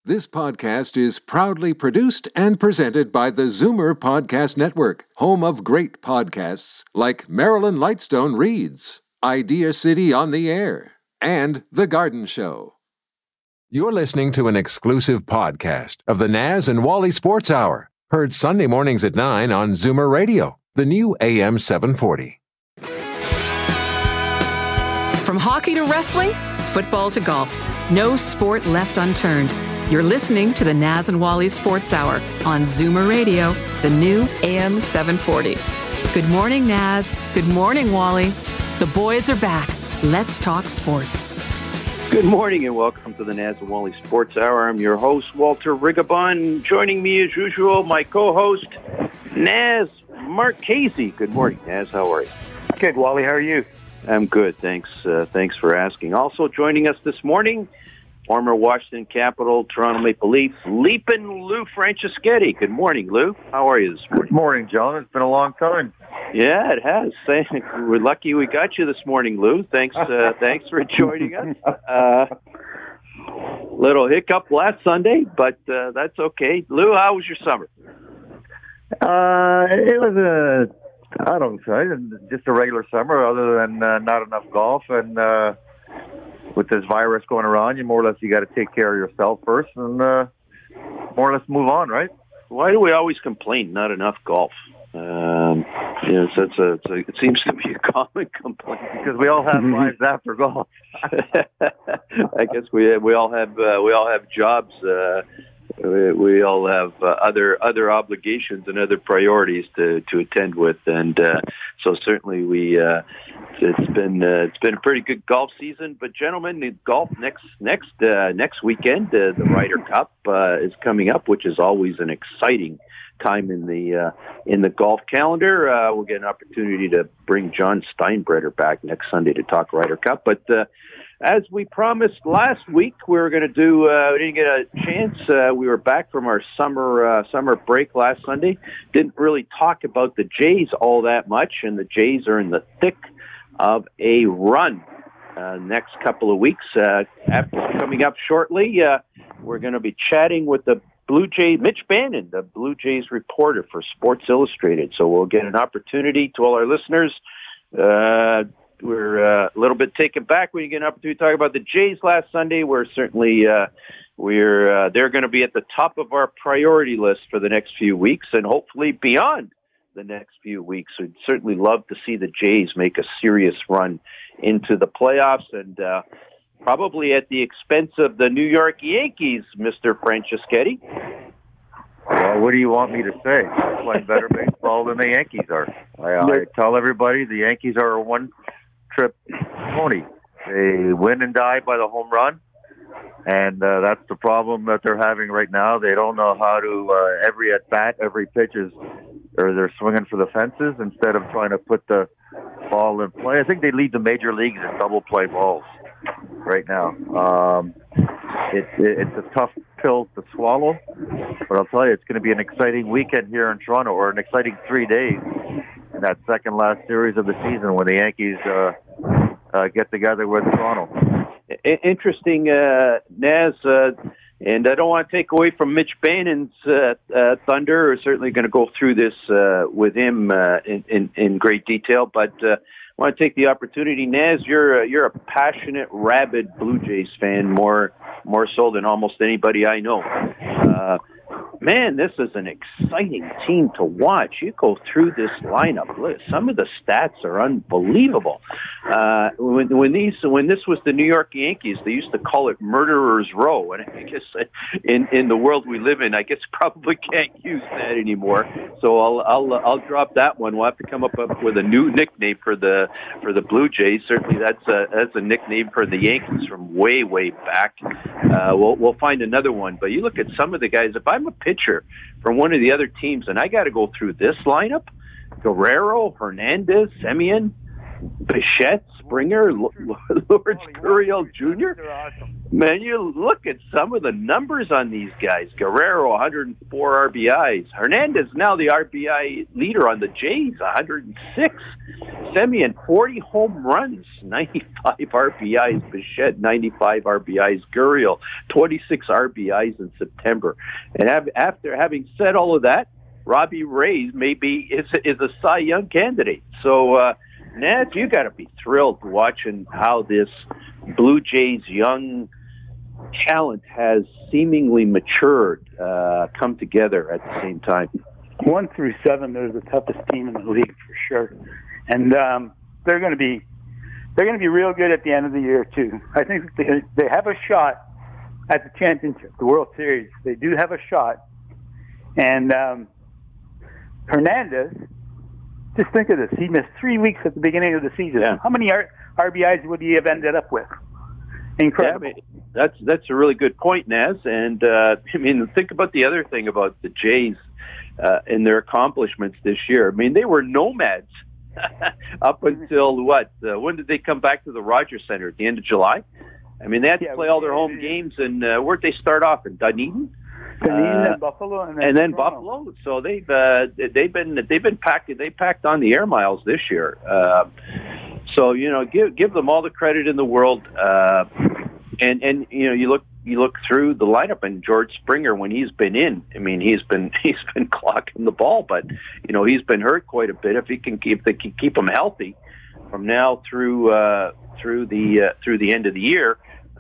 This podcast is proudly produced and presented by the Zoomer Podcast Network, home of great podcasts like Marilyn Lightstone Reads, Idea City on the Air, and The Garden Show. You're listening to an exclusive podcast of the Naz and Wally Sports Hour, heard Sunday mornings at 9 on Zoomer Radio, the new AM 740. From hockey to wrestling, football to golf, no sport left unturned. You're listening to the Naz and Wally Sports Hour on Zoomer Radio, the new AM 740. Good morning, Naz. Good morning, Wally. The boys are back. Let's talk sports. Good morning and welcome to the Naz and Wally Sports Hour. I'm your host, Walter Rigabon. Joining me as usual, my co-host, Naz Marchese. Good morning, Naz. How are you? Good, Wally. How are you? I'm good. Thanks. Thanks for asking. Also joining us this morning, former Washington Capitol, Toronto Maple Leafs, Leapin' Lou Franceschetti. Good morning, Lou. How are you this morning? Good morning, John. It's been a long time. Yeah, it has. We're lucky we got you this morning, Lou. Thanks for joining us. Little hiccup last Sunday, but that's okay. Lou, how was your summer? It was just a regular summer, other than not enough golf, and with this virus going around, you got to take care of yourself first, and more or less move on, right? Why do we always complain not enough golf? It seems to be a common complaint because we all have lives after golf. I guess we all have jobs. We all have other obligations and other priorities to attend with, and so certainly it's been a pretty good golf season. But gentlemen, the golf next weekend, the Ryder Cup is coming up, which is always an exciting time in the golf calendar. We'll get an opportunity to bring John Steinbrenner back next Sunday to talk Ryder Cup, but. As we promised last week, we were going to do. We didn't get a chance. We were back from our summer break last Sunday. Didn't really talk about the Jays all that much, and the Jays are in the thick of a run. Next couple of weeks, after coming up shortly, we're going to be chatting with the Blue Jays, Mitch Bannon, the Blue Jays reporter for Sports Illustrated. So we'll get an opportunity to all our listeners. We're a little bit taken back when you get an opportunity to talk about the Jays last Sunday. We're certainly they're going to be at the top of our priority list for the next few weeks, and hopefully beyond the next few weeks. We'd certainly love to see the Jays make a serious run into the playoffs, and probably at the expense of the New York Yankees, Mr. Franceschetti. Well, what do you want me to say? They're playing better baseball than the Yankees are. I tell everybody the Yankees are a one-trip pony. They win and die by the home run, and that's the problem that they're having right now. They don't know how to, every at-bat, every pitch they're swinging for the fences instead of trying to put the ball in play. I think they lead the major leagues in double play balls right now. It's a tough pill to swallow, but I'll tell you, it's going to be an exciting weekend here in Toronto, or an exciting 3 days in that second last series of the season when the Yankees get together with Toronto. Interesting, Naz, and I don't want to take away from Mitch Bannon's thunder. We're certainly going to go through this with him in great detail, but I want to take the opportunity. Naz, you're a passionate, rabid Blue Jays fan, more so than almost anybody I know. Man, this is an exciting team to watch. You go through this lineup. Some of the stats are unbelievable. When this was the New York Yankees, they used to call it Murderers Row, and I guess in the world we live in, I guess probably can't use that anymore. So I'll drop that one. We'll have to come up with a new nickname for the Blue Jays. Certainly that's a nickname for the Yankees from way back. We'll find another one. But you look at some of the guys. If I'm a pitcher from one of the other teams and I got to go through this lineup, Guerrero, Hernandez, Semien, Bichette, Springer, Lourdes Gurriel Jr. Man, you look at some of the numbers on these guys. Guerrero, 104 RBIs. Hernandez, now the RBI leader on the Jays, 106. Semien, 40 home runs, 95 RBIs. Bichette, 95 RBIs. Gurriel, 26 RBIs in September. And after having said all of that, Robbie Ray maybe is a Cy Young candidate. So, Naz, you got to be thrilled watching how this Blue Jays young talent has seemingly matured, come together at the same time. 1 through 7, they're the toughest team in the league for sure, and they're going to be real good at the end of the year too. I think they have a shot at the championship, the World Series. They do have a shot, and Hernandez. Just think of this. He missed 3 weeks at the beginning of the season. Yeah. How many RBIs would he have ended up with? Incredible. Yeah, I mean, that's a really good point, Naz. And, think about the other thing about the Jays and their accomplishments this year. I mean, they were nomads up until when did they come back to the Rogers Center? At the end of July? I mean, they had to play all their home games. And where'd they start off? In Dunedin? And Buffalo, and then Buffalo. So they've been packed. They packed on the air miles this year. So give them all the credit in the world. And you look through the lineup, and George Springer, when he's been in, I mean, he's been clocking the ball, but he's been hurt quite a bit. If they can keep him healthy from now through the end of the year,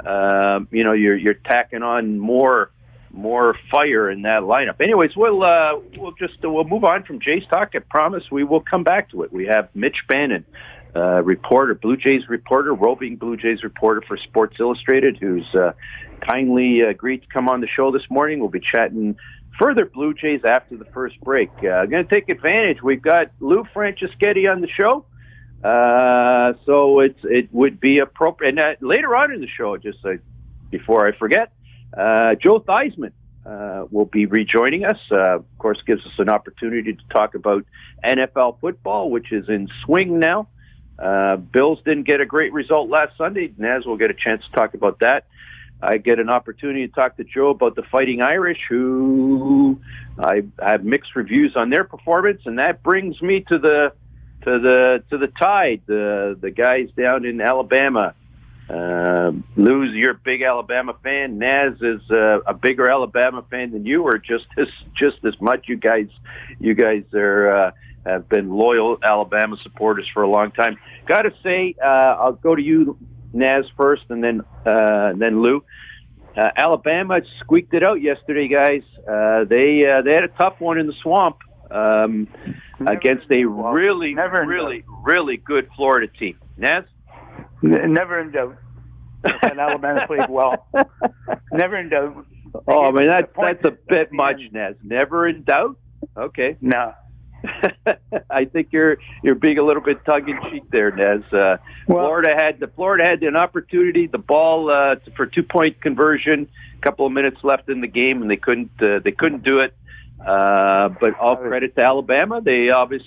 you're tacking on more fire in that lineup. Anyways, we'll move on from Jays talk. I promise we will come back to it. We have Mitch Bannon, reporter, Blue Jays reporter, roving Blue Jays reporter for Sports Illustrated, who's kindly agreed to come on the show this morning. We'll be chatting further Blue Jays after the first break. I'm going to take advantage. We've got Lou Franceschetti on the show. So it would be appropriate. And later on in the show, just before I forget, Joe Theismann will be rejoining us. Of course, gives us an opportunity to talk about NFL football, which is in swing now. Bills didn't get a great result last Sunday. Naz will get a chance to talk about that. I get an opportunity to talk to Joe about the Fighting Irish, who I have mixed reviews on their performance, and that brings me to the Tide, the guys down in Alabama. Lou's, you're a big Alabama fan. Naz is a bigger Alabama fan than you, or just as much. You guys are have been loyal Alabama supporters for a long time. Got to say, I'll go to you, Naz, first, and then Lou. Alabama squeaked it out yesterday, guys. They had a tough one in the Swamp against a really good Florida team. Naz? Never in doubt. And Alabama played well. Never in doubt. Oh, I mean, that's a bit much, Naz. Never in doubt? Okay. No. I think you're being a little bit tongue-in-cheek there, Naz. Florida had an opportunity, the ball for 2-point conversion, a couple of minutes left in the game, and they couldn't do it. But all credit to Alabama. They always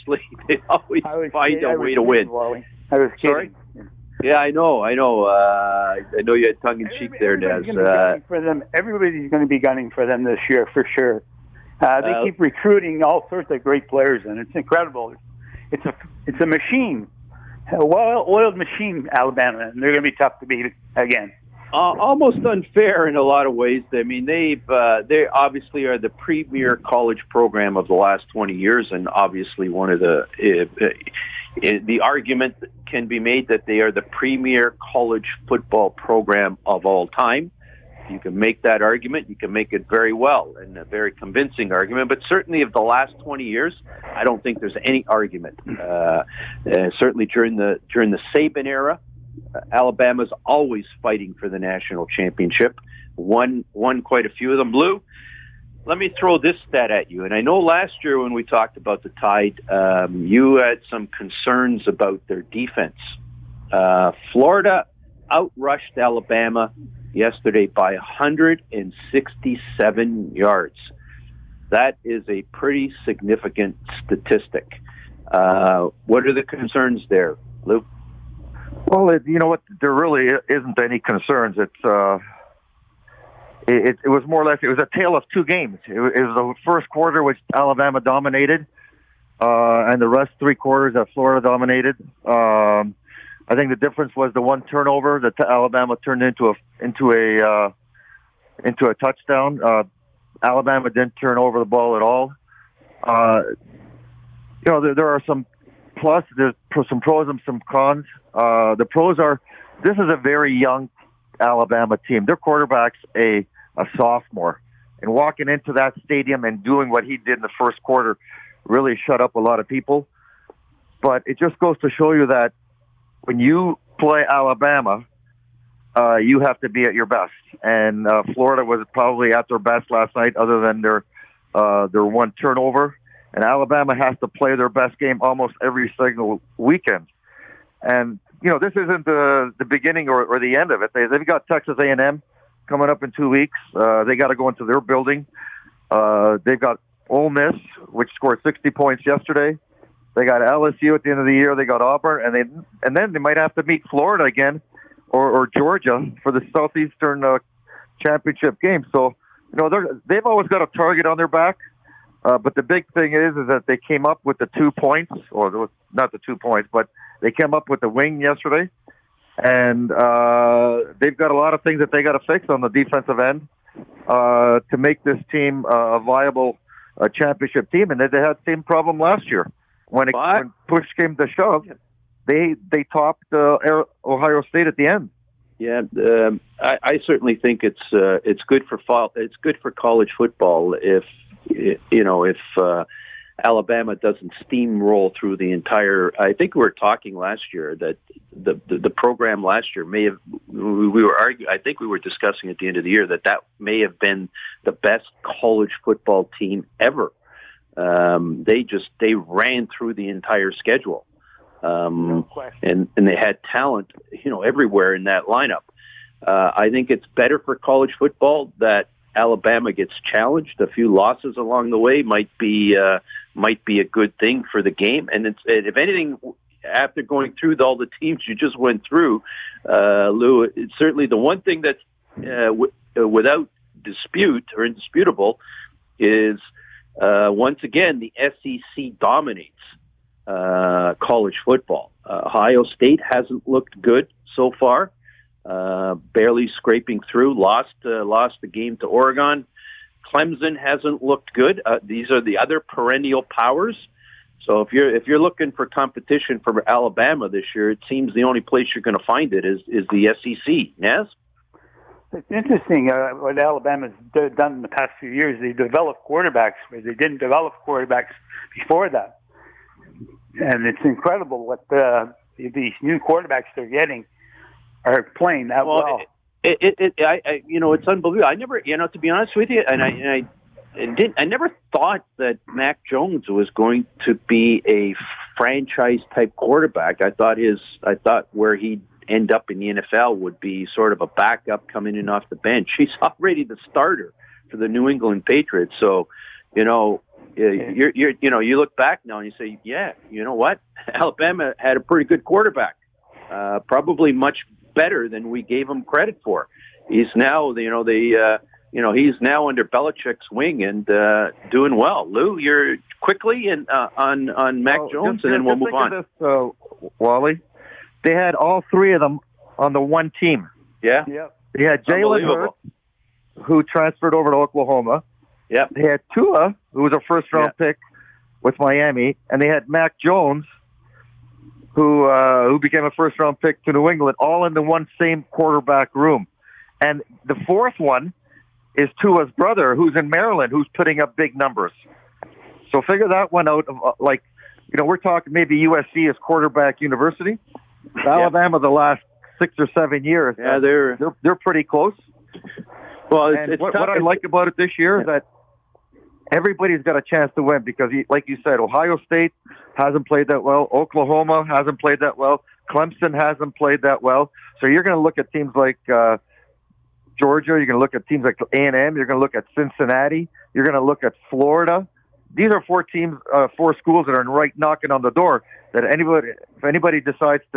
find a way to win. Wally. I was kidding. Sorry? Yeah, I know. I know you had tongue-in-cheek there, Naz. Everybody's going to be gunning for them this year, for sure. They keep recruiting all sorts of great players, and it's incredible. It's a machine, a well-oiled machine, Alabama, and they're going to be tough to beat again. Almost unfair in a lot of ways. I mean, they obviously are the premier college program of the last 20 years, and obviously one of the argument can be made that they are the premier college football program of all time. You can make that argument. You can make it very well, and a very convincing argument. But certainly of the last 20 years, I don't think there's any argument. Certainly during the Saban era, Alabama's always fighting for the national championship. Won quite a few of them. Lou, let me throw this stat at you. And I know last year when we talked about the Tide, you had some concerns about their defense. Florida outrushed Alabama yesterday by 167 yards. That is a pretty significant statistic. What are the concerns there, Lou? Well, you know what? There really isn't any concerns. It was more or less, it was a tale of two games. It was the first quarter which Alabama dominated, and the rest 3 quarters that Florida dominated. I think the difference was the one turnover that Alabama turned into a touchdown. Alabama didn't turn over the ball at all. There are some plus. There's some pros and some cons. The pros are, this is a very young Alabama team. Their quarterback's a sophomore, and walking into that stadium and doing what he did in the first quarter really shut up a lot of people. But it just goes to show you that when you play Alabama, you have to be at your best. And Florida was probably at their best last night, other than their one turnover. And Alabama has to play their best game almost every single weekend. And this isn't the beginning or the end of it. They've got Texas A&M coming up in 2 weeks. They got to go into their building. They've got Ole Miss, which scored 60 points yesterday. They got LSU at the end of the year. They got Auburn, and then they might have to meet Florida again, or Georgia for the Southeastern championship game. So they've always got a target on their back. But the big thing is that they came up with the 2 points, or not the 2 points, but they came up with the wing yesterday, and they've got a lot of things that they got to fix on the defensive end to make this team a viable championship team. And they had the same problem last year. When push came to shove, they topped Ohio State at the end. Yeah, I certainly think it's good for college football if Alabama doesn't steamroll through the entire. I think we were talking last year that the program last year may have. We were arguing. I think we were discussing at the end of the year that may have been the best college football team ever. They ran through the entire schedule, and they had talent, everywhere in that lineup. I think it's better for college football that Alabama gets challenged. A few losses along the way might be a good thing for the game. And if anything, after going through all the teams you just went through, Lou, it's certainly the one thing that's without dispute or indisputable is once again the SEC dominates college football. Ohio State hasn't looked good so far. Barely scraping through, lost the game to Oregon. Clemson hasn't looked good. These are the other perennial powers. So if you're looking for competition for Alabama this year, it seems the only place you're going to find it is the SEC. Yes? It's interesting what Alabama's done in the past few years. They developed quarterbacks where they didn't develop quarterbacks before that. And it's incredible what these new quarterbacks they're getting are playing that well. It's unbelievable. I never, to be honest with you, and I never thought that Mac Jones was going to be a franchise type quarterback. I thought where he'd end up in the NFL would be sort of a backup coming in off the bench. He's already the starter for the New England Patriots. So, you look back now and you say, yeah, you know what? Alabama had a pretty good quarterback, probably much better than we gave him credit for. He's now, he's now under Belichick's wing and doing well. Lou, you're quickly on Mac Jones, and then we'll move on. This, Wally, they had all three of them on the one team. Yeah. They had Jalen Hurts, who transferred over to Oklahoma. Yeah. They had Tua, who was a first-round pick with Miami, and they had Mac Jones, who became a first-round pick to New England, all in the one same quarterback room. And the fourth one is Tua's brother, who's in Maryland, who's putting up big numbers. So figure that one out. We're talking maybe USC is quarterback university. Alabama, the last 6 or 7 years, they're pretty close. Well, what I like about it this year is that everybody's got a chance to win because, like you said, Ohio State hasn't played that well. Oklahoma hasn't played that well. Clemson hasn't played that well. So you're going to look at teams like Georgia. You're going to look at teams like A&M. You're going to look at Cincinnati. You're going to look at Florida. These are 4 schools that are right knocking on the door. That if anybody decides to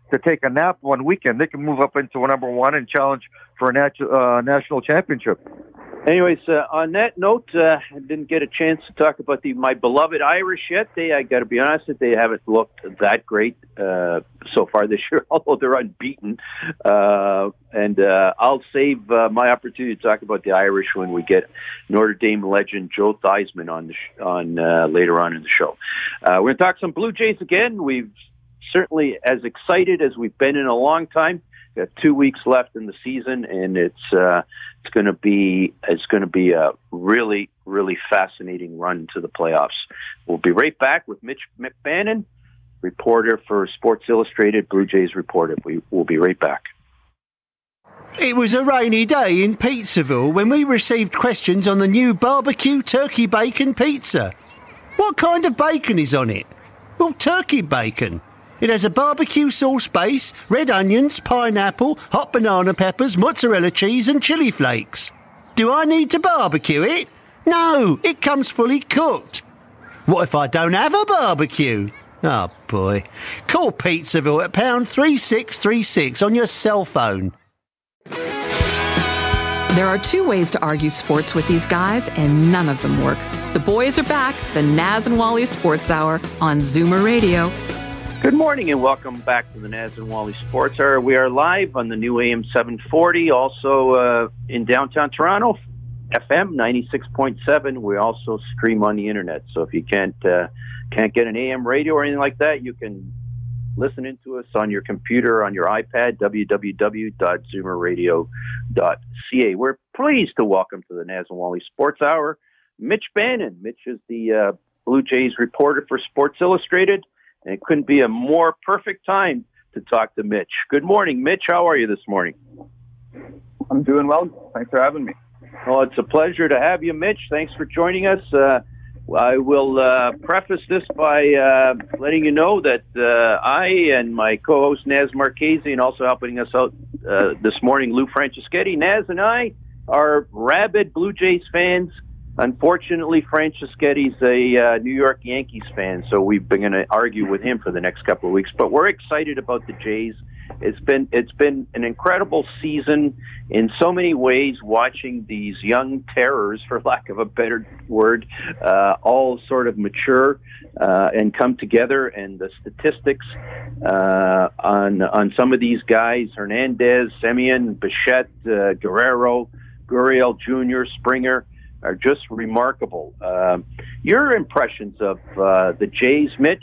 to take a nap one weekend, they can move up into a number one and challenge for a national championship. Anyways, on that note, I didn't get a chance to talk about my beloved Irish yet. I got to be honest, they haven't looked that great so far this year, although they're unbeaten. And I'll save my opportunity to talk about the Irish when we get Notre Dame legend Joe Theismann on later on in the show. We're going to talk some Blue Jays again. We've certainly as excited as we've been in a long time. We have 2 weeks left in the season, and it's going to be a really, really fascinating run to the playoffs. We'll be right back with Mitch McBannon, reporter for Sports Illustrated, Blue Jays reporter. We'll be right back. It was a rainy day in Pizzaville when we received questions on the new barbecue turkey bacon pizza. What kind of bacon is on it? Well, turkey bacon. It has a barbecue sauce base, red onions, pineapple, hot banana peppers, mozzarella cheese and chili flakes. Do I need to barbecue it? No, it comes fully cooked. What if I don't have a barbecue? Oh boy. Call Pizzaville at pound 3636 on your cell phone. There are two ways to argue sports with these guys, and none of them work. The boys are back, the Naz and Wally Sports Hour on Zoomer Radio. Good morning and welcome back to the Naz and Wally Sports Hour. We are live on the new AM 740, also in downtown Toronto, FM 96.7. We also stream on the internet, so if you can't get an AM radio or anything like that, you can listen into us on your computer, on your iPad, www.zoomerradio.ca. We're pleased to welcome to the Naz and Wally Sports Hour Mitch Bannon. Mitch is the Blue Jays reporter for Sports Illustrated. And it couldn't be a more perfect time to talk to Mitch. Good morning, Mitch. How are you this morning? I'm doing well. Thanks for having me. Well, it's a pleasure to have you, Mitch. Thanks for joining us. I will preface this by letting you know that I and my co-host Naz Marchese, and also helping us out this morning, Lou Franceschetti, Naz and I are rabid Blue Jays fans. Unfortunately, Franceschetti's a New York Yankees fan, so we've been going to argue with him for the next couple of weeks. But we're excited about the Jays. It's been an incredible season in so many ways, watching these young terrors, for lack of a better word, all sort of mature and come together. And the statistics on some of these guys, Hernandez, Semien, Bichette, Guerrero, Gurriel Jr., Springer, are just remarkable. Your impressions of the Jays, Mitch?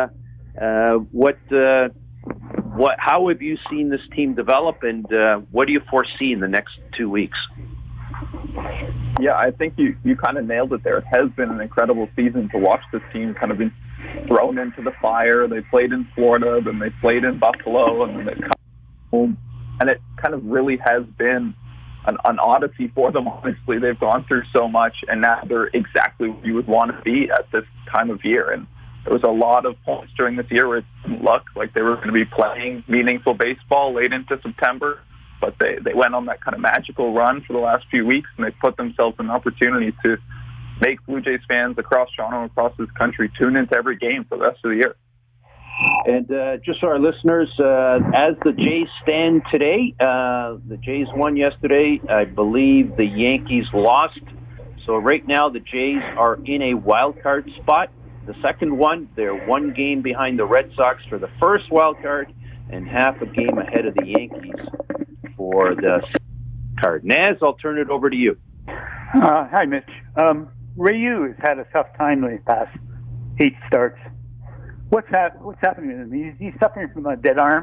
How have you seen this team develop, and what do you foresee in the next 2 weeks? Yeah, I think you kind of nailed it there. It has been an incredible season to watch this team kind of been thrown into the fire. They played in Florida, then they played in Buffalo, and then they come home. And it kind of really has been an odyssey for them, honestly. They've gone through so much, and now they're exactly where you would want to be at this time of year. And there was a lot of points during this year where it didn't look like they were going to be playing meaningful baseball late into September, but they went on that kind of magical run for the last few weeks, and they put themselves an opportunity to make Blue Jays fans across Toronto and across this country tune into every game for the rest of the year. And just so our listeners, as the Jays stand today, the Jays won yesterday. I believe the Yankees lost. So right now the Jays are in a wild card spot. The second one, they're one game behind the Red Sox for the first wild card and half a game ahead of the Yankees for the card. Naz, I'll turn it over to you. Hi, Mitch. Ryu has had a tough time in the past 8 starts. What's happening to him? He's suffering from a dead arm.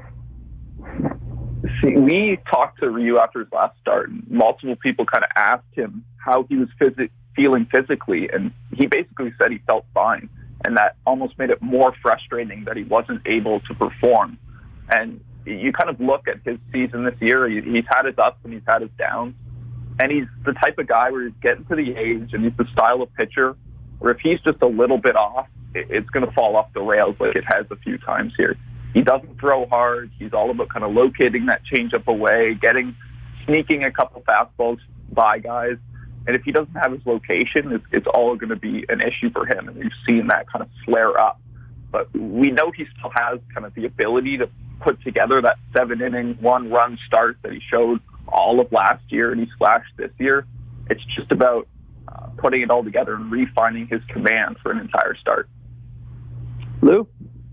See, we talked to Ryu after his last start, and multiple people kind of asked him how he was feeling physically, and he basically said he felt fine, and that almost made it more frustrating that he wasn't able to perform. And you kind of look at his season this year, he's had his ups and he's had his downs, and he's the type of guy where he's getting to the age, and he's the style of pitcher where if he's just a little bit off, it's going to fall off the rails like it has a few times here. He doesn't throw hard. He's all about kind of locating that changeup away, sneaking a couple fastballs by guys. And if he doesn't have his location, it's all going to be an issue for him. And we've seen that kind of flare up. But we know he still has kind of the ability to put together that 7-inning, 1-run start that he showed all of last year and he splashed this year. It's just about putting it all together and refining his command for an entire start. Lou?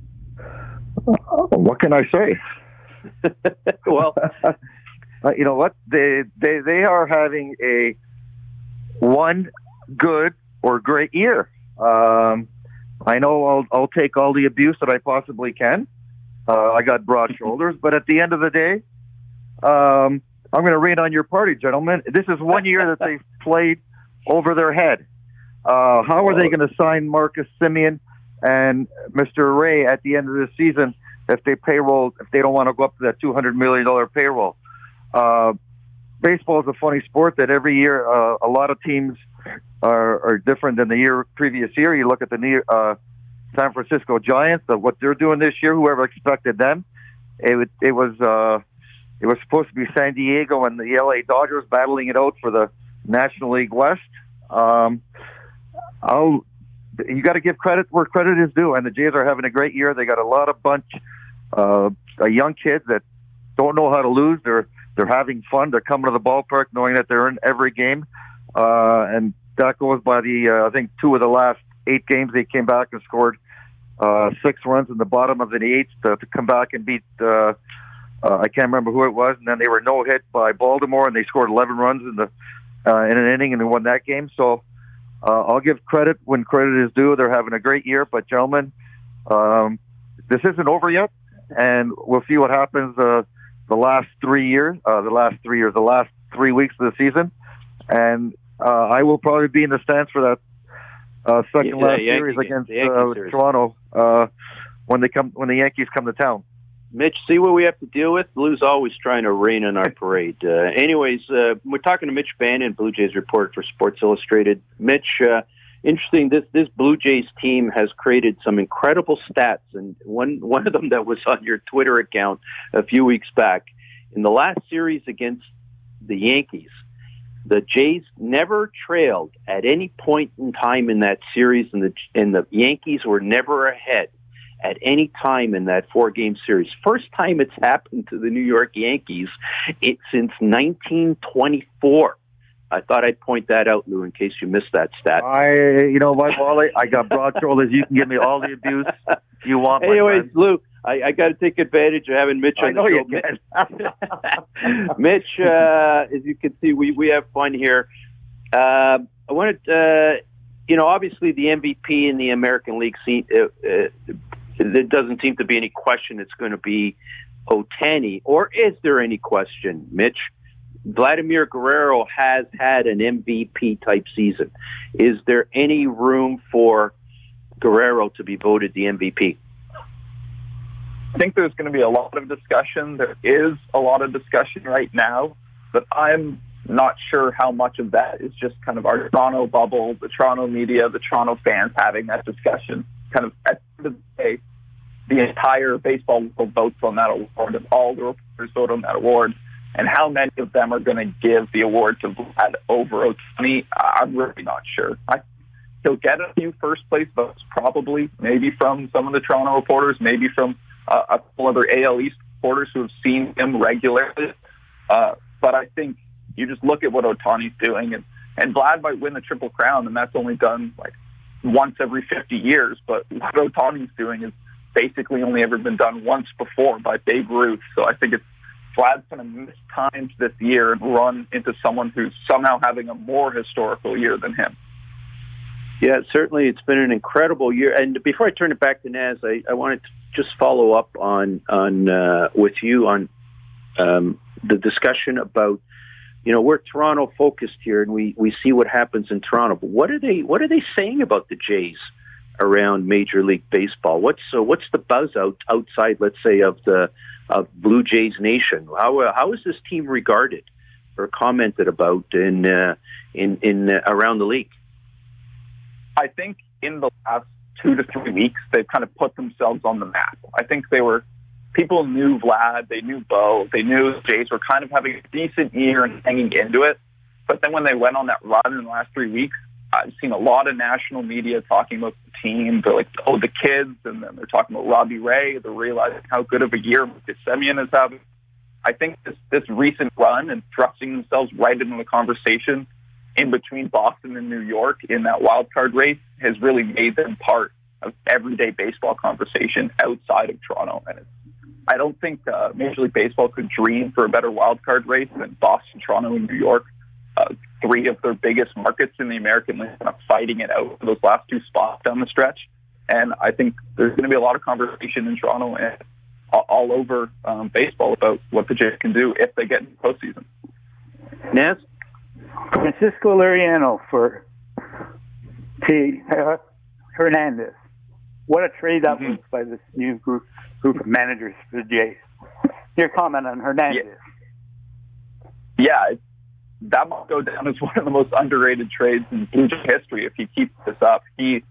What can I say? Well, you know what? They are having a one good or great year. I know I'll take all the abuse that I possibly can. I got broad shoulders, but at the end of the day, I'm going to rain on your party, gentlemen. This is 1 year that they've played over their head. How are they going to sign Marcus Semien and Mr. Ray at the end of the season if they don't want to go up to that $200 million payroll? Baseball is a funny sport that every year a lot of teams are different than the previous year. You look at the San Francisco Giants, what they're doing this year. Whoever expected them? It was supposed to be San Diego and the LA Dodgers battling it out for the National League West. You got to give credit where credit is due, and the Jays are having a great year. They got a lot of bunch of young kids that don't know how to lose. They're having fun. They're coming to the ballpark knowing that they're in every game, and that goes by I think 2 of the last 8 games they came back and scored 6 runs in the bottom of the 8th to come back and beat. I can't remember who it was, and then they were no-hit by Baltimore, and they scored 11 runs in an inning, and they won that game. So I'll give credit when credit is due. They're having a great year, but gentlemen, this isn't over yet, and we'll see what happens the last 3 weeks of the season, and I will probably be in the stands for that second last series against Toronto when the Yankees come to town. Mitch, see what we have to deal with? Lou's always trying to rain on our parade. Anyways, we're talking to Mitch Bannon, Blue Jays reporter for Sports Illustrated. Mitch, interesting, this Blue Jays team has created some incredible stats, and one of them that was on your Twitter account a few weeks back. In the last series against the Yankees, the Jays never trailed at any point in time in that series, and the Yankees were never ahead at any time in that 4-game series. First time it's happened to the New York Yankees since 1924. I thought I'd point that out, Lou, in case you missed that stat. You know what, Wally? I got broad shoulders. You can give me all the abuse you want. Anyways, Lou, I got to take advantage of having Mitch on the show. Mitch, as you can see, we have fun here. I wanted, obviously the MVP in the American League seat. There doesn't seem to be any question it's going to be Ohtani, or is there any question, Mitch? Vladimir Guerrero has had an MVP-type season. Is there any room for Guerrero to be voted the MVP? I think there's going to be a lot of discussion. There is a lot of discussion right now, but I'm not sure how much of that is just kind of our Toronto bubble, the Toronto media, the Toronto fans having that discussion. Kind of at the end of the day, the entire baseball world votes on that award, and all the reporters vote on that award. And how many of them are going to give the award to Vlad over Ohtani? I'm really not sure. He'll get a few first-place votes, probably, maybe from some of the Toronto reporters, maybe from a couple other AL East reporters who have seen him regularly. But I think you just look at what Ohtani's doing, and Vlad might win the Triple Crown, and that's only done like once every 50 years. But what Ohtani's doing is basically only ever been done once before by Babe Ruth. So I think Vlad's going to miss times this year and run into someone who's somehow having a more historical year than him. Yeah, certainly it's been an incredible year. And before I turn it back to Naz, I wanted to just follow up on with you on the discussion about, we're Toronto focused here, and we see what happens in Toronto. But what are they saying about the Jays around Major League Baseball? What's the buzz outside, let's say, of Blue Jays Nation? How is this team regarded or commented about in around the league? I think in the last 2 to 3 weeks, they've kind of put themselves on the map. I think people knew Vlad, they knew Bo, they knew the Jays were kind of having a decent year and hanging into it. But then when they went on that run in the last 3 weeks, I've seen a lot of national media talking about the team. They're like, oh, the kids, and then they're talking about Robbie Ray. They're realizing how good of a year Marcus Semien is having. I think this recent run and thrusting themselves right into the conversation in between Boston and New York in that wild card race has really made them part of everyday baseball conversation outside of Toronto. And I don't think Major League Baseball could dream for a better wild card race than Boston, Toronto, and New York. Three of their biggest markets in the American League, kind of fighting it out for those last two spots down the stretch. And I think there's going to be a lot of conversation in Toronto and all over baseball about what the Jays can do if they get into postseason. Naz? Francisco Liriano for Hernandez. What a trade that was by this new group of managers for the Jays. Your comment on Hernandez. Yeah, that might go down as one of the most underrated trades in Blue Jay history if he keeps this up. He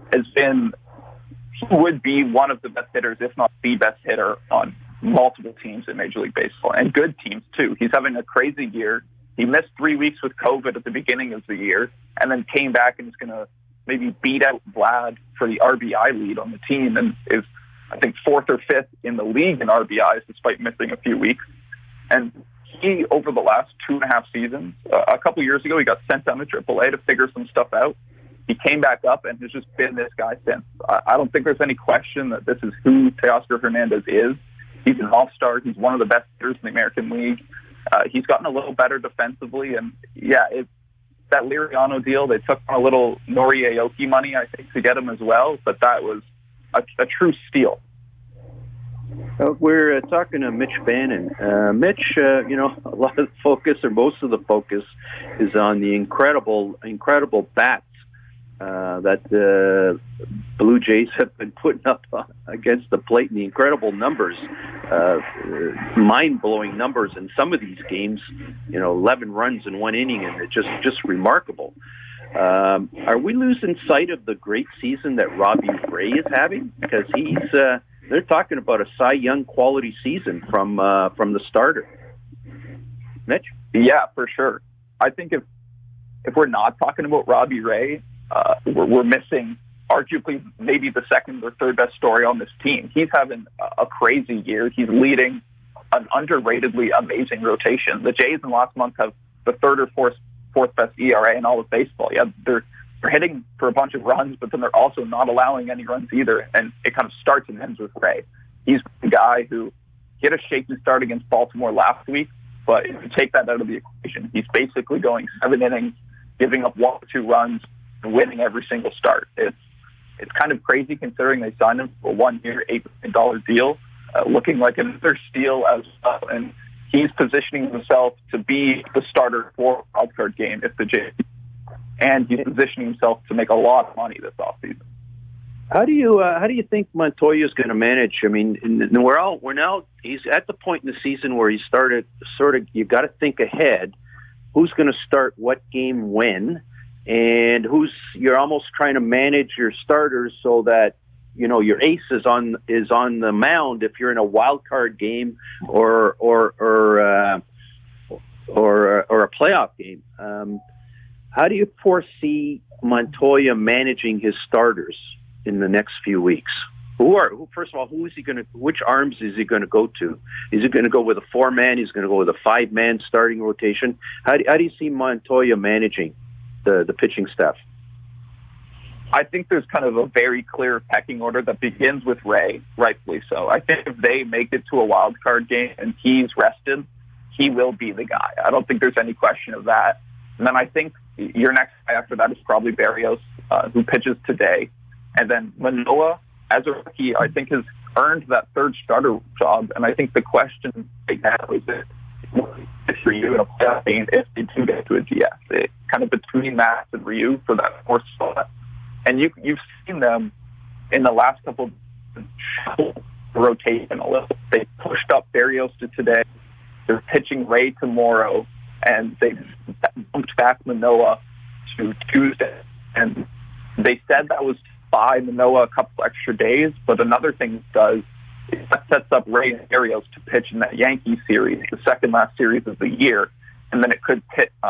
would be one of the best hitters, if not the best hitter, on multiple teams in Major League Baseball, and good teams too. He's having a crazy year. He missed 3 weeks with COVID at the beginning of the year, and then came back and is going to maybe beat out Vlad for the RBI lead on the team, and is, I think, 4th or 5th in the league in RBIs despite missing a few weeks. And he, over the last 2.5 seasons, a couple years ago, he got sent down to AAA to figure some stuff out. He came back up and has just been this guy since. I don't think there's any question that this is who Teoscar Hernandez is. He's an all-star. He's one of the best hitters in the American League. He's gotten a little better defensively. And, yeah, that Liriano deal, they took on a little Nori Aoki money, I think, to get him as well. But that was a true steal. We're talking to Mitch Bannon. Mitch, a lot of the focus, or most of the focus, is on the incredible bats that the Blue Jays have been putting up against the plate, and the incredible numbers, mind-blowing numbers in some of these games. 11 runs in one inning, and it's just remarkable. Are we losing sight of the great season that Robbie Ray is having? Because they're talking about a Cy Young quality season from the starter. Mitch? Yeah, for sure. I think if we're not talking about Robbie Ray, we're missing arguably maybe the second or third best story on this team. He's having a crazy year. He's leading an underratedly amazing rotation. The Jays in the last month have the third or fourth best ERA in all of baseball. Yeah, they're hitting for a bunch of runs, but then they're also not allowing any runs either. And it kind of starts and ends with Ray. He's the guy who hit a shaky start against Baltimore last week, but if you take that out of the equation, he's basically going 7 innings, giving up 1 or 2 runs, and winning every single start. It's kind of crazy considering they signed him for a 1-year, $8 million deal, looking like another steal as well. And he's positioning himself to be the starter for a wildcard game if the Jays. And he's positioning himself to make a lot of money this offseason. How do you think Montoya is going to manage? I mean, we're now he's at the point in the season where he started you got to think ahead. Who's going to start what game when, and you're almost trying to manage your starters so that your ace is on the mound if you're in a wild card game or a playoff game. How do you foresee Montoya managing his starters in the next few weeks? First of all, which arms is he going to go to? Is he going to go with a 4-man? Is he going to go with a 5-man starting rotation? How do you see Montoya managing the pitching staff? I think there's kind of a very clear pecking order that begins with Ray, rightfully so. I think if they make it to a wild card game and he's rested, he will be the guy. I don't think there's any question of that. And then I think your next guy after that is probably Berrios, who pitches today. And then Manoah, as a rookie, I think has earned that third starter job. And I think the question right now is for you in a playoff game if they do get to a GS. Kind of between Max and Ryu for that fourth spot. And you've seen them in the last couple of rotation a little. They pushed up Berrios to today. They're pitching Ray tomorrow. And they bumped back Manoah to Tuesday. And they said that was to buy Manoah a couple extra days. But another thing it does is that sets up Ray and Berrios to pitch in that Yankee series, the second last series of the year. And then it could pit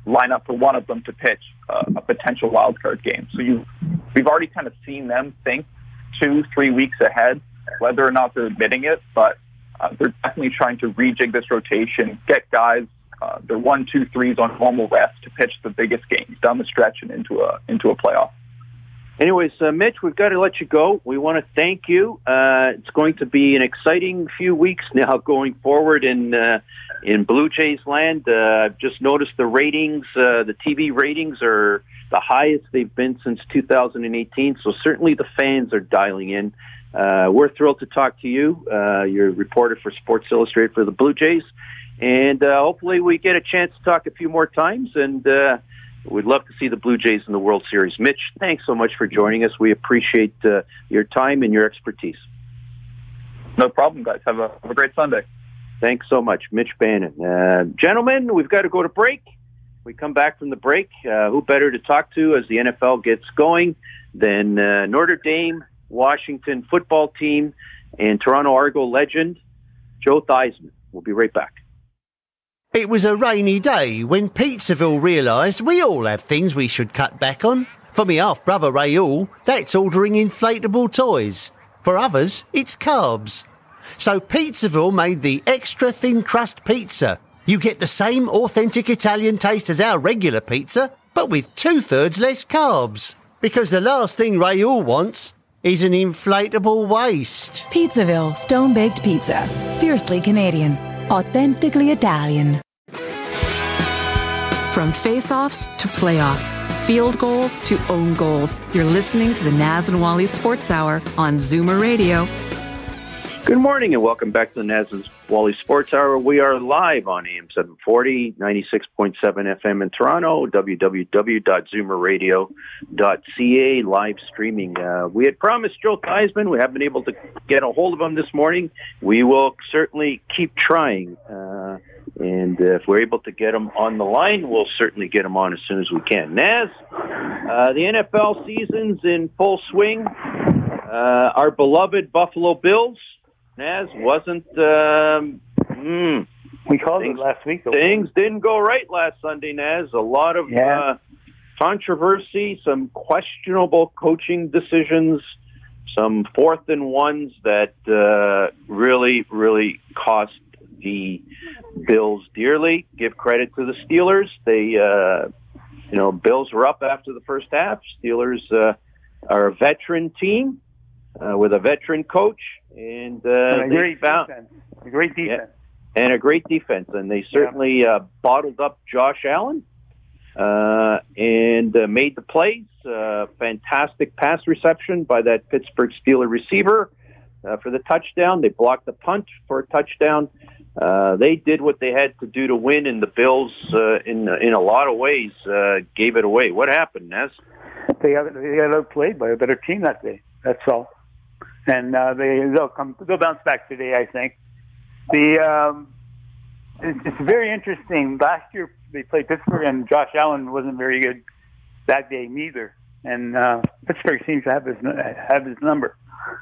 line up for one of them to pitch a potential wild card game. So we've already kind of seen them think 2-3 weeks ahead, whether or not they're admitting it, but they're definitely trying to rejig this rotation, get guys their 1, 2, 3s on normal rest to pitch the biggest games down the stretch and into a playoff. Anyways, Mitch, we've got to let you go. We want to thank you. It's going to be an exciting few weeks now going forward in Blue Jays land. I've just noticed the ratings, the TV ratings are the highest they've been since 2018, so certainly the fans are dialing in. We're thrilled to talk to you. You're a reporter for Sports Illustrated for the Blue Jays, and hopefully we get a chance to talk a few more times, and we'd love to see the Blue Jays in the World Series. Mitch, thanks so much for joining us. We appreciate your time and your expertise. No problem, guys. Have a great Sunday. Thanks so much, Mitch Bannon. Gentlemen, we've got to go to break. We come back from the break. Who better to talk to as the NFL gets going than Notre Dame, Washington football team, and Toronto Argo legend, Joe Theismann. We'll be right back. It was a rainy day when Pizzaville realised we all have things we should cut back on. For me half-brother Raoul, that's ordering inflatable toys. For others, it's carbs. So Pizzaville made the extra thin crust pizza. You get the same authentic Italian taste as our regular pizza, but with 2/3 less carbs. Because the last thing Raoul wants is an inflatable waist. Pizzaville Stone-Baked Pizza. Fiercely Canadian. Authentically Italian. From face-offs to playoffs, field goals to own goals, you're listening to the Naz and Wally Sports Hour on Zoomer Radio. Good morning and welcome back to the Naz and Wally Sports Hour. We are live on AM 740, 96.7 FM in Toronto, www.zoomerradio.ca, live streaming. We had promised Joe Theismann. We haven't been able to get a hold of him this morning. We will certainly keep trying. And if we're able to get him on the line, we'll certainly get him on as soon as we can. Naz, the NFL season's in full swing. Our beloved Buffalo Bills, Naz, wasn't... we called it last week. Things didn't go right last Sunday, Naz. A lot of controversy, some questionable coaching decisions, some 4th and 1s that really, really cost the Bills dearly. Give credit to the Steelers. They, Bills were up after the first half. Steelers are a veteran team with a veteran coach, and a great defense. A great defense. Yeah, and a great defense. And they certainly bottled up Josh Allen and made the plays. Fantastic pass reception by that Pittsburgh Steelers receiver for the touchdown. They blocked the punt for a touchdown. They did what they had to do to win, and the Bills, in a lot of ways, gave it away. What happened, Naz? They got outplayed by a better team that day. That's all. And they'll bounce back today, I think. It's very interesting. Last year they played Pittsburgh, and Josh Allen wasn't very good that day neither. And Pittsburgh seems to have his number.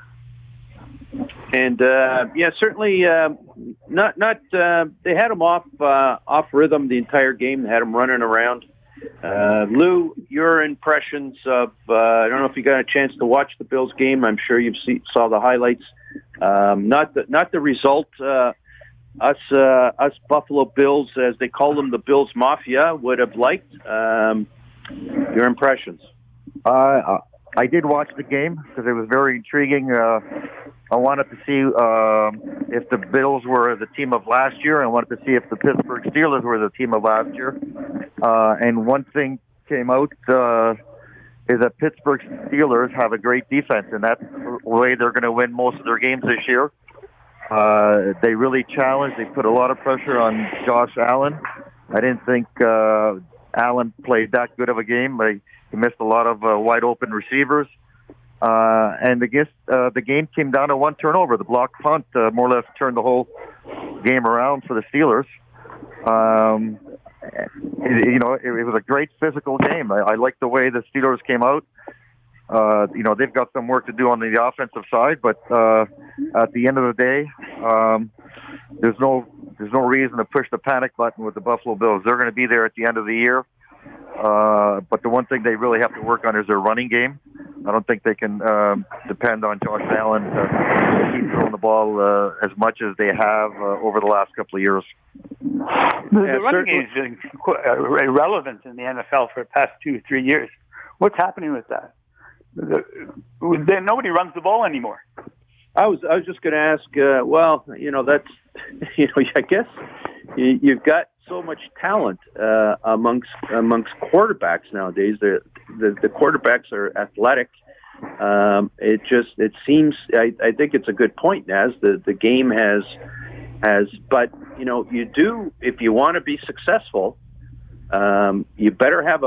And certainly not. They had him off rhythm the entire game. They had him running around. Lou, your impressions of? I don't know if you got a chance to watch the Bills game. I'm sure you saw the highlights. Not the result. Us Buffalo Bills, as they call them, the Bills Mafia, would have liked. Your impressions? I did watch the game because it was very intriguing. I wanted to see if the Bills were the team of last year. I wanted to see if the Pittsburgh Steelers were the team of last year. And one thing came out is that Pittsburgh Steelers have a great defense, and that's the way they're going to win most of their games this year. They really challenged. They put a lot of pressure on Josh Allen. I didn't think Allen played that good of a game, but he missed a lot of wide-open receivers. And the game came down to one turnover. The blocked punt more or less turned the whole game around for the Steelers. It was a great physical game. I liked the way the Steelers came out. they've got some work to do on the offensive side, but at the end of the day, there's no reason to push the panic button with the Buffalo Bills. They're going to be there at the end of the year. But the one thing they really have to work on is their running game. I don't think they can depend on Josh Allen to keep throwing the ball as much as they have over the last couple of years. The running game has been irrelevant in the NFL for the past 2 or 3 years. What's happening with that? Nobody runs the ball anymore. I was just going to ask. That's I guess you've got so much talent amongst quarterbacks nowadays. The quarterbacks are athletic. It seems. I think it's a good point, Naz. The game has, but you do, if you want to be successful, you better have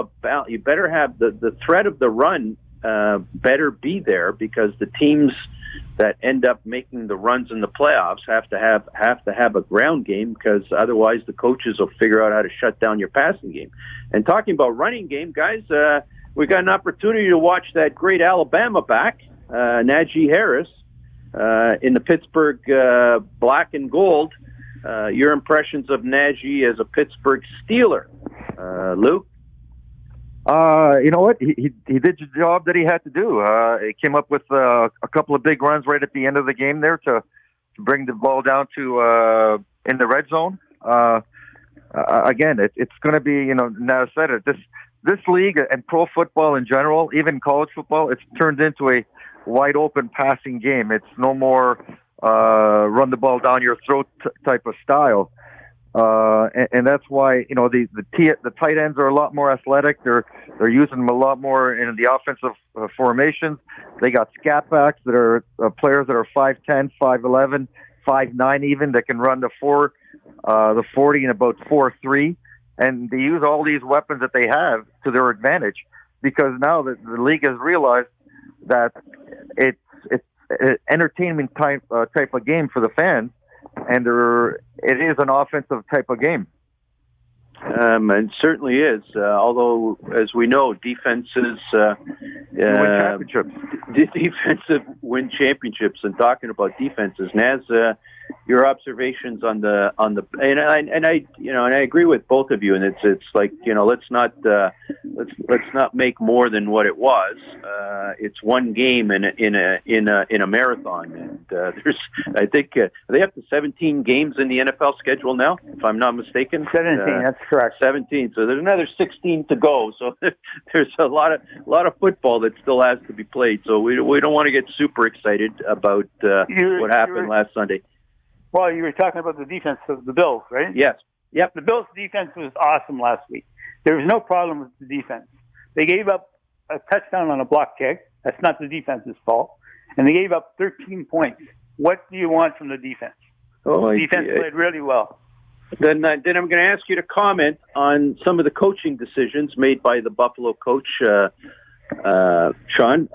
the threat of the run better be there, because the teams that end up making the runs in the playoffs have to have a ground game, because otherwise the coaches will figure out how to shut down your passing game. And talking about running game, guys, we got an opportunity to watch that great Alabama back, Najee Harris, in the Pittsburgh black and gold. Your impressions of Najee as a Pittsburgh Steeler, Luke? You know what? He did the job that he had to do. He came up with a couple of big runs right at the end of the game there to bring the ball down to in the red zone. Again, it's going to be, now said it, this league and pro football in general, even college football, it's turned into a wide open passing game. It's no more run the ball down your throat type of style. And that's why, the tight ends are a lot more athletic. They're using them a lot more in the offensive formations. They got scat backs that are players that are 5'10", 5'11", 5'9", even, that can run the 40 in about 4.3. And they use all these weapons that they have to their advantage, because now the league has realized that it's an entertainment type of game for the fans. And it is an offensive type of game. And certainly is. Although, as we know, defenses win championships. Defensive win championships. And talking about defenses, Naz, your observations on the and I agree with both of you. And it's like, let's not make more than what it was. It's one game in a marathon, and I think they have 17 games in the NFL schedule now, if I'm not mistaken. 17, that's correct. 17. So there's another 16 to go. So there's a lot of football that still has to be played. So we don't want to get super excited about what happened last Sunday. Well, you were talking about the defense of the Bills, right? Yes. Yep. The Bills' defense was awesome last week. There was no problem with the defense. They gave up a touchdown on a block kick. That's not the defense's fault. And they gave up 13 points. What do you want from the defense? The defense played really well. Then I'm going to ask you to comment on some of the coaching decisions made by the Buffalo coach, Sean,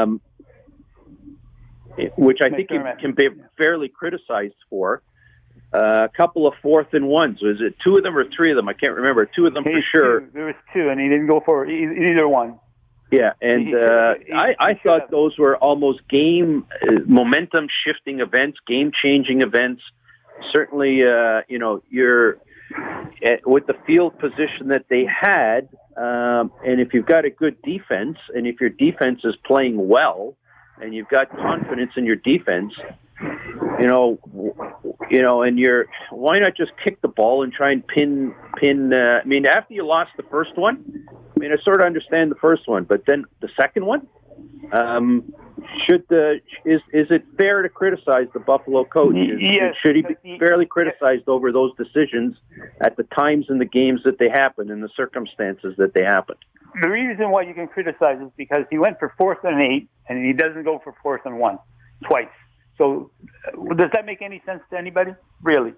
which I think can be fairly criticized for. A couple of 4th and 1s. Was it 2 of them or 3 of them? I can't remember. 2 of them for sure. There was 2, and he didn't go for either one. Yeah, and I thought those were almost game momentum-shifting events, game-changing events. Certainly, you're with the field position that they had, and if you've got a good defense, and if your defense is playing well, and you've got confidence in your defense, and why not just kick the ball and try and pin. After you lost the first one, I sort of understand the first one, but then the second one, is it fair to criticize the Buffalo coach? Yes. Should he be fairly criticized over those decisions at the times in the games that they happened and the circumstances that they happened? The reason why you can criticize is because he went for 4th and 8, and he doesn't go for 4th and 1 twice. So does that make any sense to anybody? Really?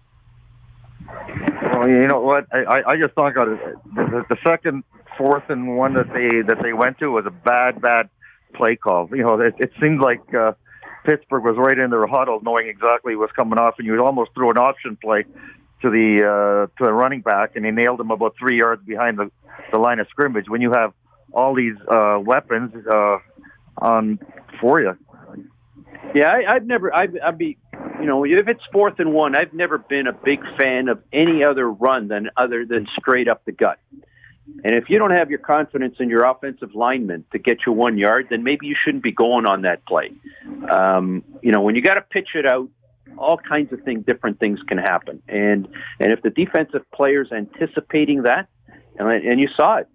Well, you know what? I just thought the second 4th and 1 that they went to was a bad play call. It seemed like Pittsburgh was right in their huddle, knowing exactly what's coming off, and you would almost throw an option play to the running back, and he nailed him about 3 yards behind the line of scrimmage. When you have all these weapons, for you. Yeah, I'd be, if it's 4th and 1, I've never been a big fan of any other run other than straight up the gut. And if you don't have your confidence in your offensive lineman to get you 1 yard, then maybe you shouldn't be going on that play. When you got to pitch it out, all kinds of different things can happen. And if the defensive player's anticipating that, and you saw it,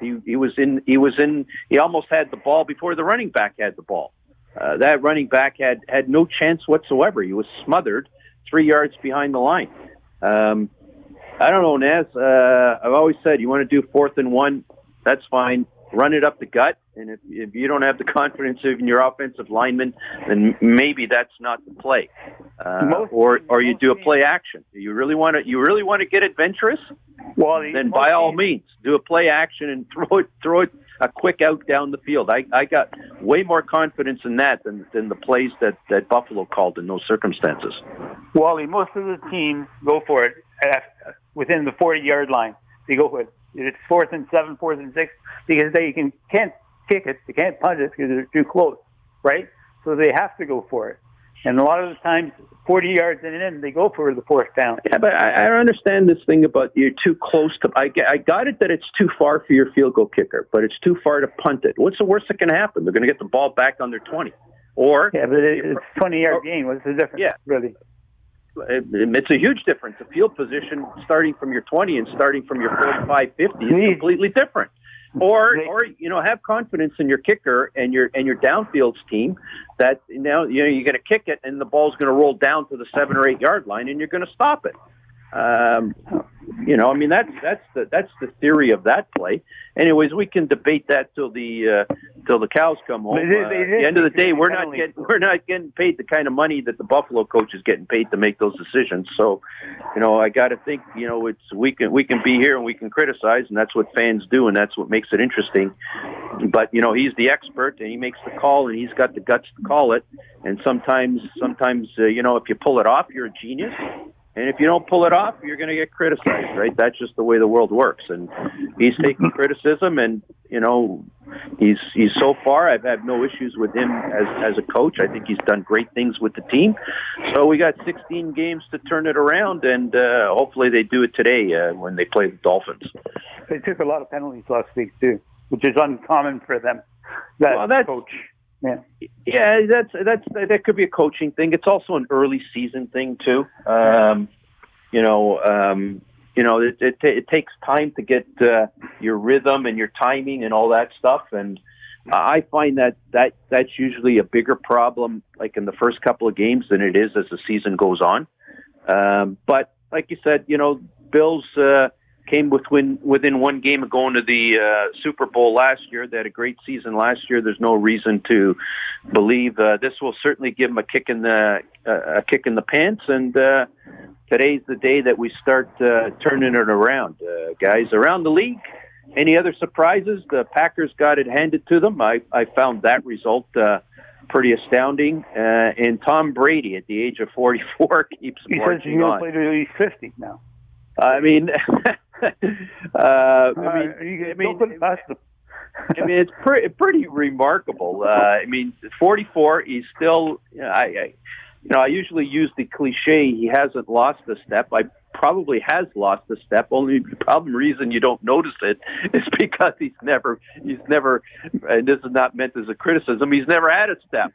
he almost had the ball before the running back had the ball. That running back had no chance whatsoever. He was smothered 3 yards behind the line. I don't know, Naz. I've always said you want to do 4th and 1, that's fine. Run it up the gut, and if you don't have the confidence in your offensive lineman, then maybe that's not the play. Or you do a play action. You really want to get adventurous? Well, then by all means, do a play action and throw it a quick out down the field. I got way more confidence in that than the plays that Buffalo called in those circumstances. Wally, most of the teams go for it within the 40-yard line. They go for it. It's 4th and 7, 4th and 6, because they can't kick it, they can't punt it because they're too close, right? So they have to go for it. And a lot of the times, 40 yards in, they go for the 4th down. Yeah, but I understand this thing about you're too close to. I got it that it's too far for your field goal kicker, but it's too far to punt it. What's the worst that can happen? They're going to get the ball back on their 20. Or yeah, but it's a 20-yard gain. What's the difference? Yeah, really. It's a huge difference. The field position starting from your 20 and starting from your 45, 50 is completely different. Or have confidence in your kicker and your downfields team that now you're going to kick it and the ball's going to roll down to the 7 or 8 yard line and you're going to stop it. That's the theory of that play. Anyways, we can debate that till the cows come home. At the end of the day, we're not getting paid the kind of money that the Buffalo coach is getting paid to make those decisions. So, I got to think, we can be here and we can criticize, and that's what fans do, and that's what makes it interesting. But he's the expert, and he makes the call, and he's got the guts to call it. And sometimes, if you pull it off, you're a genius. And if you don't pull it off, you're going to get criticized, right? That's just the way the world works. And he's taking criticism, and he's so far, I've had no issues with him as a coach. I think he's done great things with the team. So we got 16 games to turn it around, and hopefully they do it today when they play the Dolphins. They took a lot of penalties last week too, which is uncommon for them. That coach. Yeah, that could be a coaching thing. It's also an early season thing too. It takes time to get your rhythm and your timing and all that stuff. And I find that's usually a bigger problem, like in the first couple of games, than it is as the season goes on. But like you said, Bills came within one game of going to the Super Bowl last year. They had a great season last year. There's no reason to believe this will certainly give them a kick in the pants. And today's the day that we start turning it around, guys. Around the league, any other surprises? The Packers got it handed to them. I found that result pretty astounding. And Tom Brady, at the age of 44, keeps marching on. He says he'll play till he's 50 now. It's pretty remarkable. 44. He's still. I usually use the cliche. He hasn't lost a step. I probably has lost a step. Only the reason you don't notice it is because he's never. And this is not meant as a criticism. He's never had a step.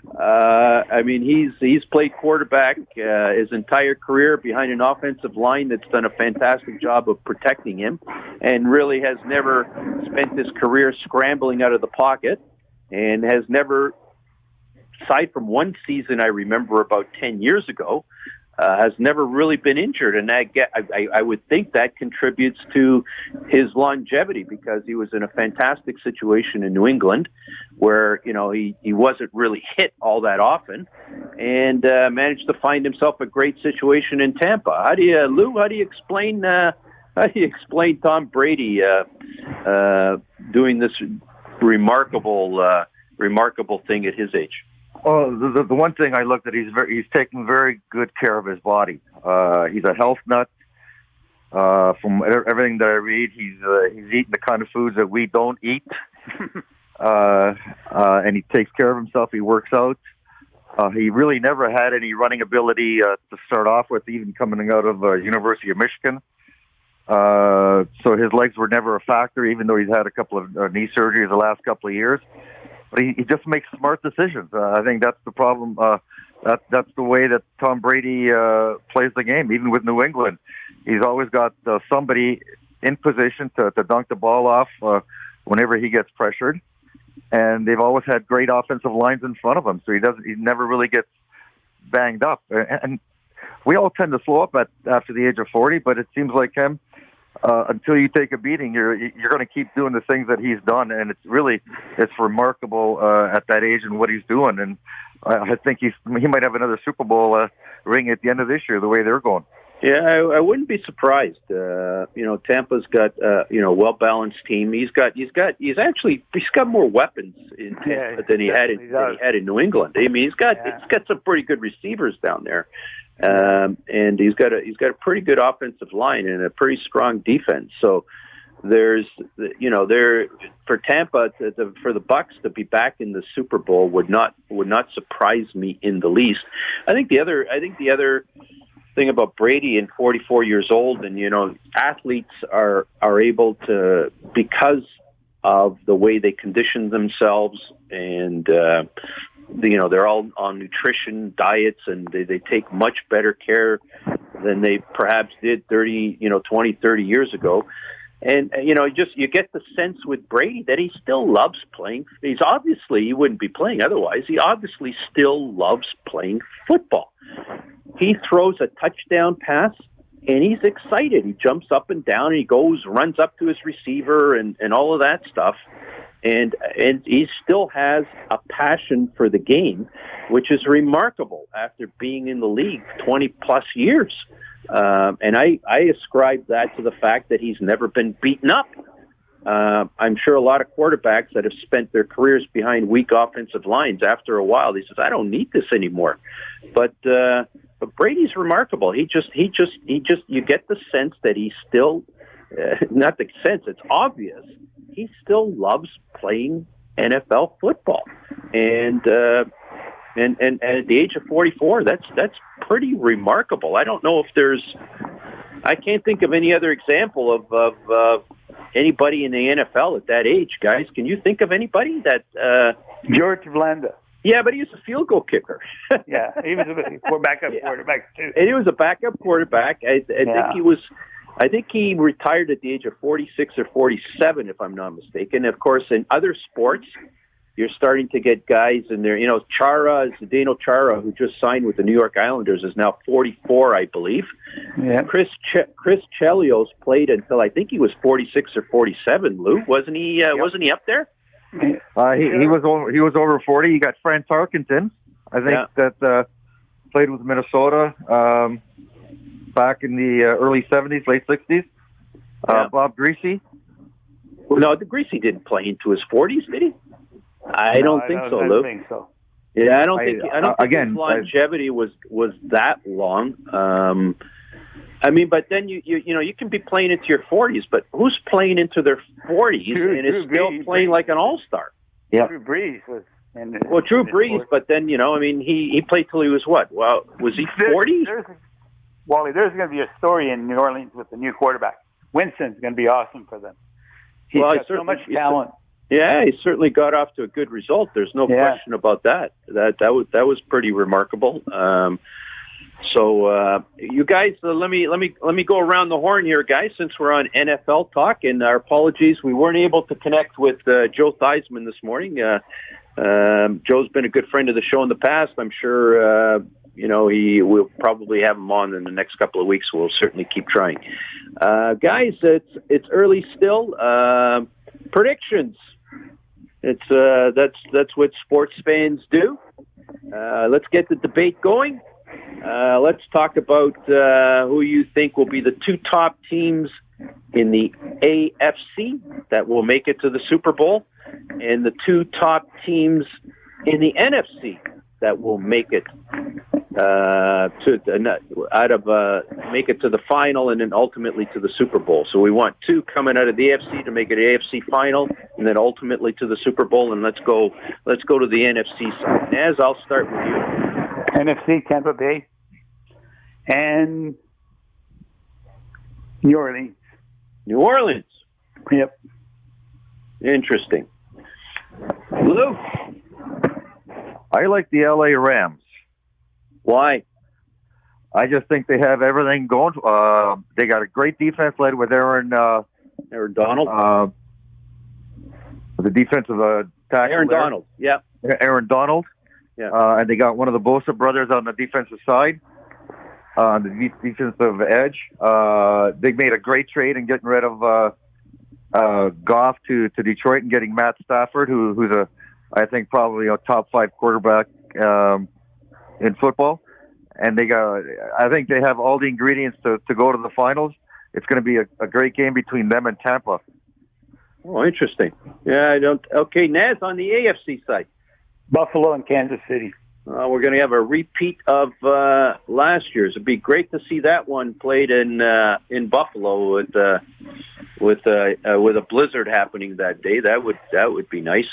He's played quarterback his entire career behind an offensive line that's done a fantastic job of protecting him, and really has never spent his career scrambling out of the pocket, and has never, aside from one season I remember about 10 years ago, has never really been injured, and I would think that contributes to his longevity, because he was in a fantastic situation in New England, where he wasn't really hit all that often, and managed to find himself a great situation in Tampa. How do you explain Tom Brady doing this remarkable thing at his age? Well, the one thing I looked at, he's taking very good care of his body. He's a health nut. From everything that I read, he's eating the kind of foods that we don't eat. and he takes care of himself. He works out. He really never had any running ability to start off with, even coming out of University of Michigan. So his legs were never a factor, even though he's had a couple of knee surgeries the last couple of years. But he just makes smart decisions. I think that's the problem. That's the way that Tom Brady plays the game, even with New England. He's always got somebody in position to dunk the ball off whenever he gets pressured. And they've always had great offensive lines in front of him, so he never really gets banged up. And we all tend to slow up after the age of 40, but it seems like him, until you take a beating, you're going to keep doing the things that he's done, and it's remarkable at that age and what he's doing. And I think he might have another Super Bowl ring at the end of this year, the way they're going. Yeah, I wouldn't be surprised. Tampa's got well-balanced team. He's got more weapons in Tampa than he had in New England. I mean, he's got some pretty good receivers down there, and he's got a pretty good offensive line and a pretty strong defense. So there's for Tampa for the Bucs to be back in the Super Bowl would not surprise me in the least. I think the other thing about Brady and 44 years old, and athletes are able to, because of the way they condition themselves, and they're all on nutrition diets, and they take much better care than they perhaps did 20, 30 years ago. And you get the sense with Brady that he still loves playing. He wouldn't be playing otherwise. He obviously still loves playing football. He throws a touchdown pass, and he's excited. He jumps up and down, and he runs up to his receiver, and all of that stuff. And he still has a passion for the game, which is remarkable after being in the league 20-plus years. And I ascribe that to the fact that he's never been beaten up. I'm sure a lot of quarterbacks that have spent their careers behind weak offensive lines, after a while, he says, I don't need this anymore. But Brady's remarkable. You get the sense that he still, not the sense, it's obvious, he still loves playing NFL football. And at the age of 44, that's pretty remarkable. I don't know if I can't think of any other example of anybody in the NFL at that age, guys. Can you think of anybody that? George Vlada. Yeah, but he was a field goal kicker. Yeah, he was a backup quarterback too. And he was a backup quarterback. I think he retired at the age of 46 or 47, if I'm not mistaken. Of course, in other sports, you're starting to get guys in there. Zdeno Chara, who just signed with the New York Islanders, is now 44, I believe. Yeah. Chris Chelios played until I think he was 46 or 47. Lou, wasn't he? Yep. Wasn't he up there? He was over 40. You got Fran Tarkenton, I think, that played with Minnesota back in the early 70s, late 60s. Bob Greasy. Well, no, Greasy didn't play into his 40s, did he? I don't think so, Lou. I think so. Yeah, I don't think his longevity was that long. But then you can be playing into your 40s, but who's playing into their 40s and is still playing like an all-star? Yeah, Drew Brees was. Drew Brees, but then he played till he was what? Well, was he 40? Wally, there's going to be a story in New Orleans with the new quarterback. Winston's going to be awesome for them. He's got so much talent. Yeah, he certainly got off to a good result. There's no question about that. That was pretty remarkable. So you guys, let me go around the horn here, guys, since we're on NFL talk. And our apologies, we weren't able to connect with Joe Theismann this morning. Joe's been a good friend of the show in the past. I'm sure we'll probably have him on in the next couple of weeks. We'll certainly keep trying. Guys, it's early still. Predictions. That's what sports fans do. Let's get the debate going. Let's talk about who you think will be the two top teams in the AFC that will make it to the Super Bowl, and the two top teams in the NFC that will make it make it to the final and then ultimately to the Super Bowl. So we want 2 coming out of the AFC to make it AFC final and then ultimately to the Super Bowl. And let's go to the NFC side. Naz, I'll start with you. NFC, Tampa Bay, and New Orleans. New Orleans. Yep. Interesting. Lou? I like the LA Rams. Why? I just think they have everything going. They got a great defense led with Aaron Donald. The defensive tackle. Aaron there. Donald. Yeah. Aaron Donald. Yeah. And they got one of the Bosa brothers on the defensive side, on the defensive edge. They made a great trade in getting rid of Goff to Detroit and getting Matt Stafford, who's I think probably a top 5 quarterback in football. And I think they have all the ingredients to go to the finals. It's going to be a great game between them and Tampa. Oh, interesting. Yeah, okay, Naz, on the AFC side. Buffalo and Kansas City. We're going to have a repeat of last year's. It'd be great to see that one played in Buffalo with a blizzard happening that day. That would be nice.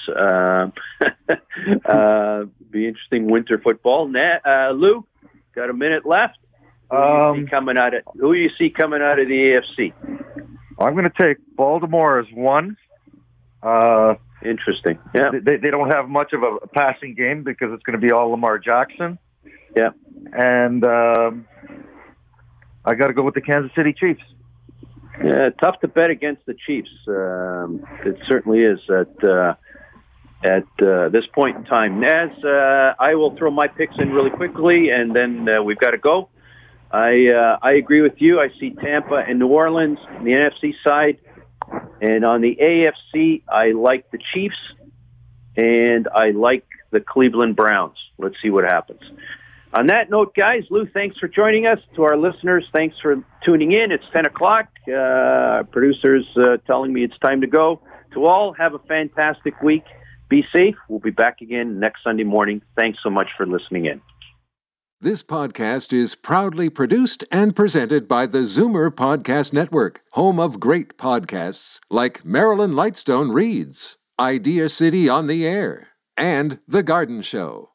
Be interesting winter football. Lou, got a minute left. Who do you see coming out of the AFC? I'm going to take Baltimore as 1. Interesting. Yeah. They don't have much of a passing game because it's going to be all Lamar Jackson. Yeah. And I got to go with the Kansas City Chiefs. Yeah, tough to bet against the Chiefs. It certainly is at this point in time. Naz, I will throw my picks in really quickly, and then we've got to go. I agree with you. I see Tampa and New Orleans on the NFC side. And on the AFC, I like the Chiefs, and I like the Cleveland Browns. Let's see what happens. On that note, guys, Lou, thanks for joining us. To our listeners, thanks for tuning in. It's 10 o'clock. Producers telling me it's time to go. To all, have a fantastic week. Be safe. We'll be back again next Sunday morning. Thanks so much for listening in. This podcast is proudly produced and presented by the Zoomer Podcast Network, home of great podcasts like Marilyn Lightstone Reads, Idea City on the Air, and The Garden Show.